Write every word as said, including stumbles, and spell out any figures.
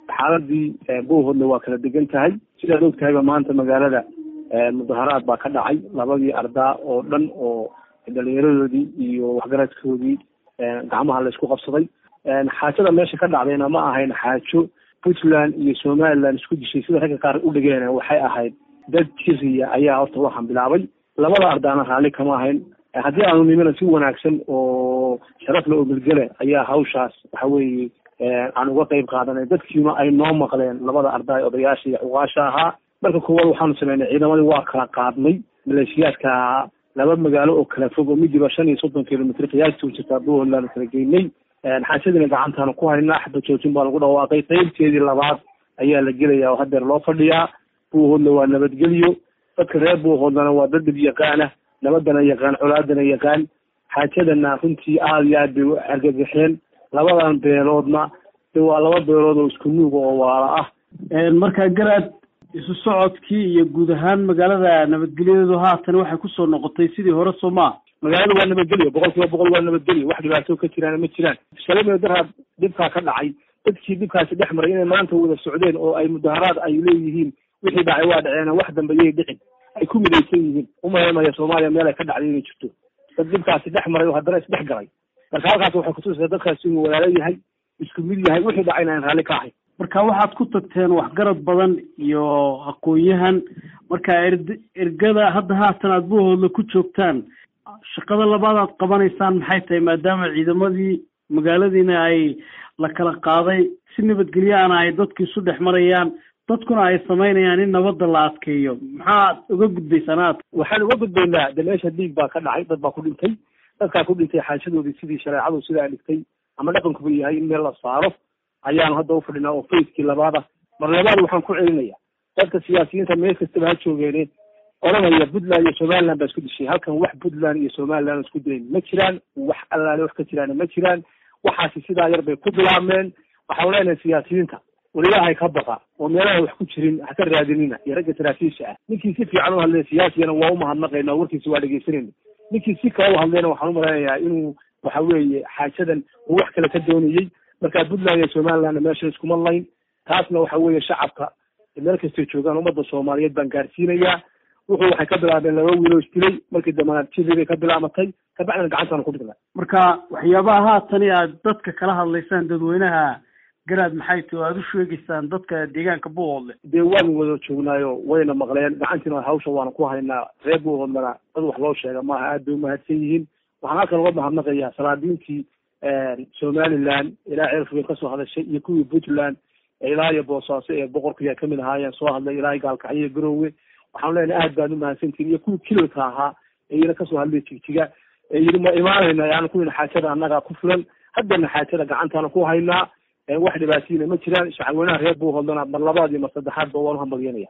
xaaladii buuhoodna waa kala degan tahay sidaad og tahayba maanta magaalada mudaharaad baa ka dhacay labadii ardaa oo dhan oo dhalinyaradoodii iyo waxgaradkoodii gacmaha la isku qabsaday xaajada meesha ka dhacdayna ma ahayn xaajo Puntland iyo Somaliland isku dishay sida ragga qaar u dhigeen waxay ahayd dad jiriya ayaa horta waxaan bilaabay labada ardaana raali kama ahayn haddii aanu nimana si wanaagsan oo sharaf leh oo bilgale ayaa hawshaas waxa weeye aan uga qayb qaadanay dadkiina ay noo maqleen labada arday odayaasha iyo ugaasha ahaa marka koowaad waxaanu sameynay ciidamadii waa kala qaadnay maleeshiyaadka laba magaalo oo kala fog oo midiba shan iyo soddon kilomitir qiyaastii u jirta Buuhoodland kala geynay xaashadina gacantaana ku haynaa xabad joojin baa lagu dhawaaqay qaybteedii labaad ayaa la gelayaa oo haddeer loo fadhiyaa Buuhoodna waa nabadgelyo dadka reer Buuhoodlana waa dad dib yaqaana nabadana yaqaan colaadana yaqaan xaajadana runtii aad iyo aad bay u argagaxeen labadan beeloodna waa laba beelood oo isku nuug oo waala ah marka garaad isu socodkii iyo guud ahaan magaalada nabadgelyadeedu haatan waxay ku soo noqotay sidii hore Soomaa magaalada waa nabadgelyo boqolkiiba boqol waa nabadgelyo wax dhibaato ka jiraan ma jiraan shalay daraad dibka ka dhacay dadkii dibkaasi dhex maray inay maanta wada socdeen oo ay mudaharaad ay leeyihiin wixii dhacay waa dhaceen wax dambeeyay dhicin ay ku midaysan yihiin umaamaya Soomaaliya meel ay ka dhacday inay jirto dad dibkaasi dhex maray oo haddana isdhex galay marka halkaas waxay ku tusaysaa dadkaasi inuu walaalo yahay isku mid yahay wixii dhacayna aan raali ka ahay marka waxaad ku tagteen waxgarad badan iyo aqoonyahan marka ergada hadda haatan aad Buuhoodla ku joogtaan shaqada labaad aad qabanaysaan maxay tahay maadaama ciidamadii magaaladiina ay la kala qaaday si nabadgelyo aan ay dadku isu dhex marayaan dadkuna ay sameynayaan in nabadda la adkeeyo maxaad uga gudbaysanaad waxaan uga gudbaynaa dameesha dhiig baa ka dhacay dad baa ku dhintay dadkaa ku dhintay xaashadoodii sidii shareecadu sidaa dhigtay ama dhaqankuba yahay in meel la saaro ayaanu hadda u fadhinaa oo fayskii labaada mar labaad waxaan ku celinayaa dadka siyaasiyiinta meel kastaba ha joogeene oranaya Puntland iyo Somaliland baa isku dishay halkan wax Puntland iyo Somaliland isku dileen ma jiraan wax allaale wax ka jiraan ma jiraan waxaasi sidaa yar bay ku bilaabmeen waxaan leenahay siyaasiyiinta walaahay ka baqa oo meelaha wax ku jirin hata raadinina iyo ragga saraakiisha ah ninkii si fiican u hadlay siyaasiyana waa u mahadnaqaynaa warkiisa waa dhageysanayna ninkii si kale u hadlayna waxaan u maleynayaa inuu waxa weeye xaajadan uu wax kale ka doonayay marka Puntland iyo Somaliland meesha isku malayn taasna waxa weeye shacabka meel kasta joogaan ummadda Soomaaliyeed baan gaarsiinayaa wuxuu waxay ka bilaabeen laba wiil oo istilay markii damaanad jidii ka bilaamatay ka bacdan gacantan ku dhignaa marka waxyaabaha haatan aad dadka kala hadlaysaan dadweynaha garaad maxay tahay aad u sheegaysaan dadka deegaanka Buuhoodle dee waan wada joognaayo wayna maqleen gacantina hawsha waan ku haynaa reer Buuhoodlana dad wax loo sheega maaha aad bay u mahadsan yihiin waxaan halkan uga mahadnaqayaa salaadiintii Somaliland ilaa cirfiga ka soo hadashay iyo kuwii Puntland ilaa iyo Boosaaso ee boqorkiisa kamid ahaayeen soo hadlay ilaa Gaalkacyo Garowe waxaan leenahay aad baan u mahadsantiin iyo kuwii kililka ahaa ee iyana ka soo hadlay jigjiga ee yiri ma imaanayna yaan ku xaajada annaga ku fulan haddana xaajada gacantaana ku haynaa wax dhibaatooyin ma jiraan shacabweynaha reer Buuhoodlana mar labaad iyo mar saddexaad baa waan u hambalyeynaya